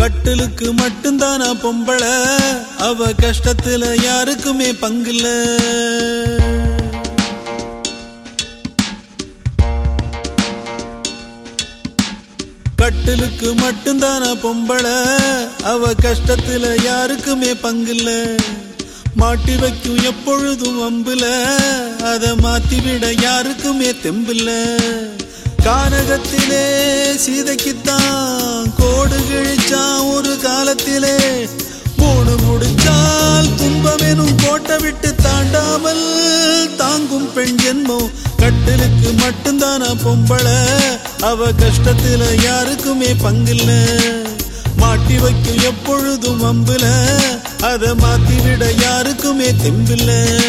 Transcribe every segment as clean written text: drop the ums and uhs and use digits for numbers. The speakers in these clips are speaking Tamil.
கட்டிலுக்கு மட்டும்தானா பொம்பள, அவ கஷ்டத்துல யாருக்குமே பங்கில்ல. கட்டிலுக்கு மட்டும்தானா பொம்பள, அவ கஷ்டத்துல யாருக்குமே பங்கில்ல. மாட்டி வைக்கும் எப்பொழுதும் வம்புல, அத மாத்திவிட யாருக்குமே தெம்பில்ல. கானகத்திலே சீதைக்குத்தான் கோடு கிழிச்சான் ஒரு காலத்திலே. மூணு முடிச்சால் துன்பமெனும் கோட்டை விட்டு தாண்டாமல் தாங்கும் பெண் ஜென்மம். கட்டிலுக்கு மட்டும்தானா பொம்பள, அவ கஷ்டத்துல யாருக்குமே பங்கில்ல. மாட்டி வைக்கும் எப்பொழுதும் வம்புல, அத மாத்திவிட யாருக்குமே தெம்பில்ல.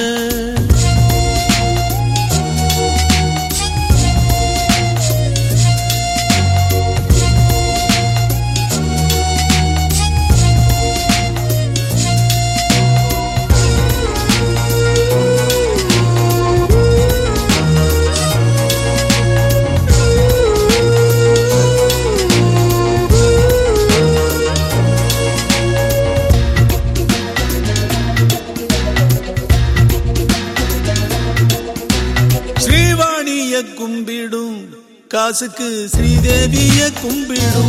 கும்பிடும் காசுக்கு ஸ்ரீதேவிய கும்பிடும்.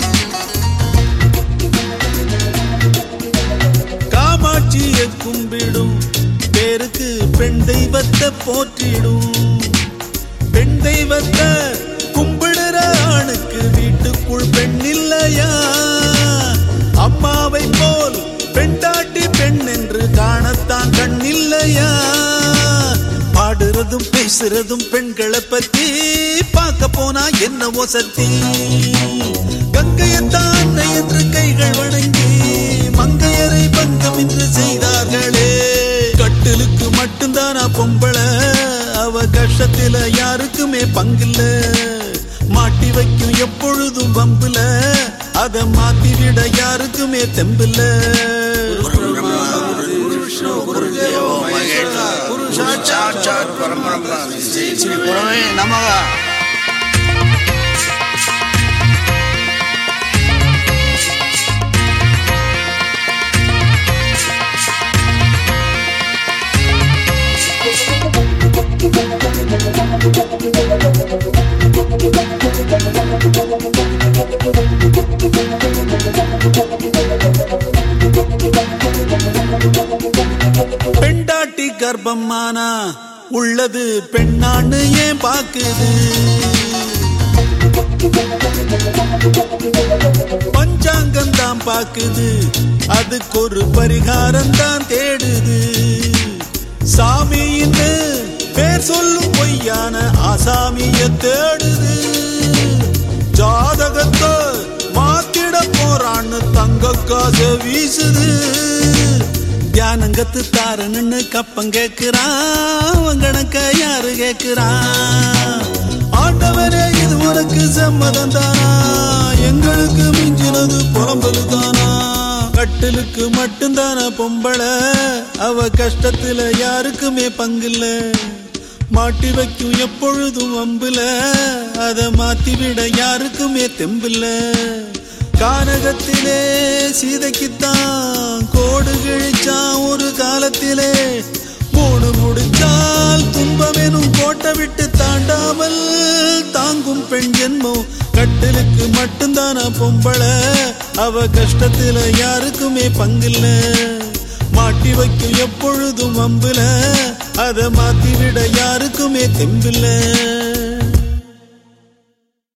காமாட்சிய கும்பிடும் பேருக்கு பெண் தெய்வத்தை போற்றிடும். பெண் தெய்வத்தை கும்பிடுற ஆணுக்கு வீட்டுக்குள் பெண் இல்லையா? அம்மாவை போல் பெண்டாட்டி பெண் என்று காணத்தான் கண் இல்லையா? பாடுறதும் பேசுறதும் பெண்களை பத்தி பார்க்க போனா என்னவோ சத்தி. கங்கையத்தான் அன்னை என்று கைகள் வணங்கி மங்கையரை பங்கம் என்று செய்தார்களே. கட்டிலுக்கு மட்டும்தானா பொம்பள, அவ கஷ்டத்துல யாருக்குமே பங்கில்ல. மாட்டி வைக்கும் எப்பொழுதும் வம்புல, அத மாத்திவிட யாருக்குமே தெம்பில்ல. பெண்டாட்டி கர்ப்பமானா உள்ளது பெண்ணான்னு ஏன் பாக்குது? பஞ்சாங்கம் தான் பாக்குது, அதுக்கு ஒரு பரிகாரம் தான் தேடுது. சாமின்னு பேர் சொல்லும் பொய்யான ஆசாமிய தேடுது. ஜாதகத்தை மாத்திட போறான்னு தங்க காச வீசுது. தியானங்கத்து தாரன்னு கப்பம் கேக்குறான், கணக்க யாரு கேக்குறான்? ஆண்டவரே இது உனக்கு சம்மதம் தானா? எங்களுக்கு மிஞ்சினது புலம்பலு தானா? கட்டிலுக்கு மட்டும்தானா பொம்பள, அவ கஷ்டத்துல யாருக்குமே பங்கில்ல. மாட்டி வைக்கும் எப்பொழுதும் வம்புல, அத மாத்திவிட யாருக்குமே தெம்பில்ல. கானகத்திலே சீதைக்குத்தான் கோடு கிழிச்சான் ஒரு காலத்திலே. மூணு முடிச்சால் துன்பமெனும் கோட்டை விட்டு தாண்டாமல் தாங்கும் பெண் ஜென்மம். கட்டிலுக்கு மட்டும்தானா பொம்பள, அவ கஷ்டத்துல யாருக்குமே பங்கில்ல. மாட்டி வைக்கும் எப்பொழுதும் வம்புல, அத மாத்திவிட யாருக்குமே தெம்பில்ல.